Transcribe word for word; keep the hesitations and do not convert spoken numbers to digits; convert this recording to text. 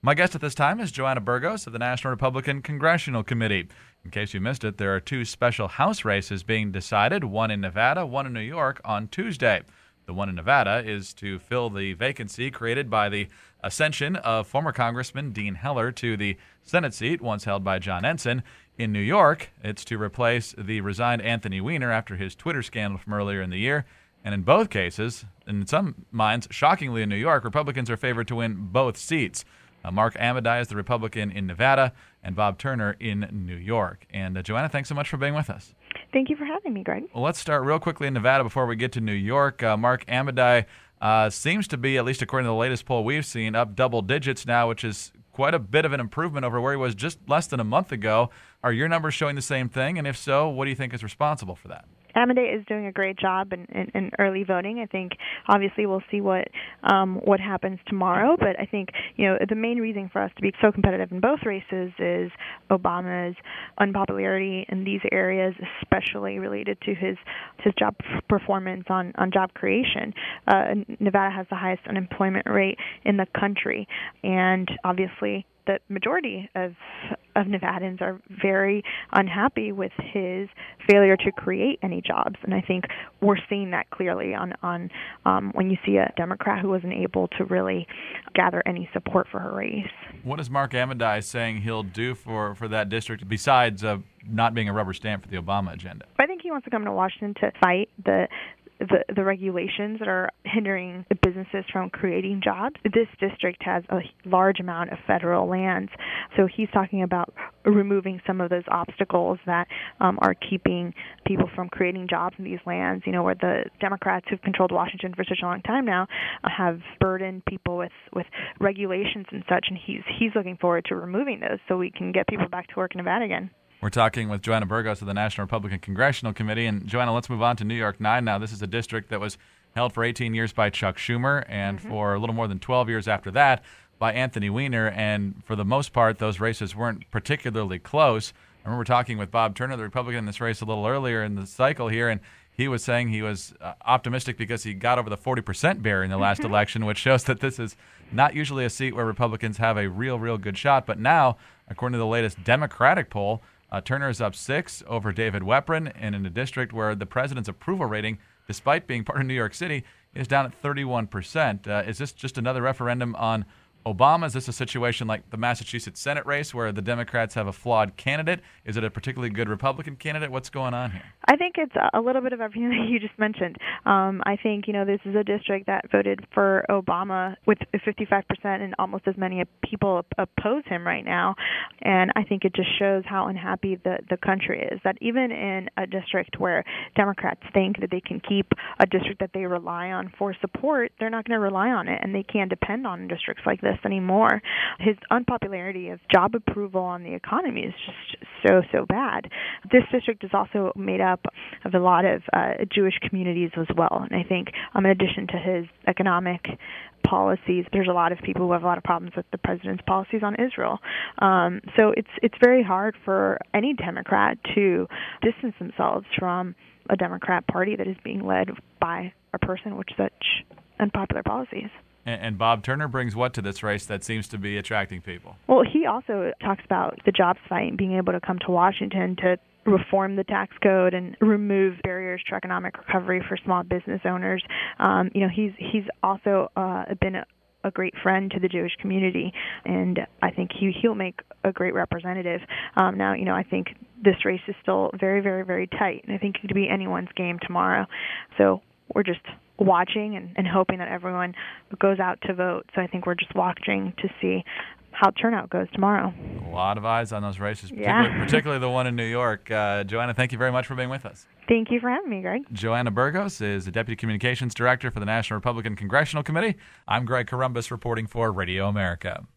My guest at this time is Joanna Burgos of the National Republican Congressional Committee. In case you missed it, there are two special House races being decided, one in Nevada, one in New York, on Tuesday. The one in Nevada is to fill the vacancy created by the ascension of former Congressman Dean Heller to the Senate seat once held by John Ensign. In New York, it's to replace the resigned Anthony Weiner after his Twitter scandal from earlier in the year. And in both cases, in some minds, shockingly in New York, Republicans are favored to win both seats. Uh, Mark Amodei is the Republican in Nevada, and Bob Turner in New York. And uh, Joanna, thanks so much for being with us. Thank you for having me, Greg. Well, let's start real quickly in Nevada before we get to New York. Uh, Mark Amodei uh, seems to be, at least according to the latest poll we've seen, up double digits now, which is quite a bit of an improvement over where he was just less than a month ago. Are your numbers showing the same thing? And if so, what do you think is responsible for that? Amodei is doing a great job in, in, in early voting. I think obviously we'll see what um, what happens tomorrow, but I think you know the main reason for us to be so competitive in both races is Obama's unpopularity in these areas, especially related to his his job performance on, on job creation. Uh, Nevada has the highest unemployment rate in the country, and obviously the majority of of Nevadans are very unhappy with his failure to create any jobs, and I think we're seeing that clearly on on um, when you see a Democrat who wasn't able to really gather any support for her race. What is Mark Amodei saying he'll do for, for that district besides uh, not being a rubber stamp for the Obama agenda? I think he wants to come to Washington to fight the The, the regulations that are hindering the businesses from creating jobs. This district has a large amount of federal lands, so he's talking about removing some of those obstacles that um, are keeping people from creating jobs in these lands, you know, where the Democrats who've controlled Washington for such a long time now uh, have burdened people with, with regulations and such, and he's he's looking forward to removing those so we can get people back to work in Nevada again. We're talking with Joanna Burgos of the National Republican Congressional Committee. And, Joanna, let's move on to New York nine now. This is a district that was held for eighteen years by Chuck Schumer and mm-hmm. for a little more than twelve years after that by Anthony Weiner. And for the most part, those races weren't particularly close. I remember talking with Bob Turner, the Republican in this race, a little earlier in the cycle here, and he was saying he was uh, optimistic because he got over the forty percent barrier in the last mm-hmm. election, which shows that this is not usually a seat where Republicans have a real, real good shot. But now, according to the latest Democratic poll, Uh, Turner is up six over David Weprin, and in a district where the president's approval rating, despite being part of New York City, is down at thirty-one percent. Uh, is this just another referendum on Obama? Is this a situation like the Massachusetts Senate race where the Democrats have a flawed candidate? Is it a particularly good Republican candidate? What's going on here? I think it's a little bit of everything that you just mentioned. Um, I think, you know, this is a district that voted for Obama with fifty-five percent, and almost as many people oppose him right now. And I think it just shows how unhappy the, the country is, that even in a district where Democrats think that they can keep a district that they rely on for support, they're not going to rely on it, and they can't depend on districts like this anymore. His unpopularity of job approval on the economy is just so, so bad. This district is also made up of a lot of uh, Jewish communities as well. And I think um, in addition to his economic policies, there's a lot of people who have a lot of problems with the president's policies on Israel. Um, so it's it's very hard for any Democrat to distance themselves from a Democrat Party that is being led by a person with such unpopular policies. And Bob Turner brings what to this race that seems to be attracting people? Well, he also talks about the jobs fight and being able to come to Washington to reform the tax code and remove barriers to economic recovery for small business owners. Um, you know, he's he's also uh, been a, a great friend to the Jewish community, and I think he, he'll make a great representative. Um, now, you know, I think this race is still very, very, very tight, and I think it could be anyone's game tomorrow. So we're just watching and, and hoping that everyone goes out to vote. So I think we're just watching to see how turnout goes tomorrow. A lot of eyes on those races, yeah. particularly, particularly the one in New York. Uh, Joanna, thank you very much for being with us. Thank you for having me, Greg. Joanna Burgos is the Deputy Communications Director for the National Republican Congressional Committee. I'm Greg Corombos reporting for Radio America.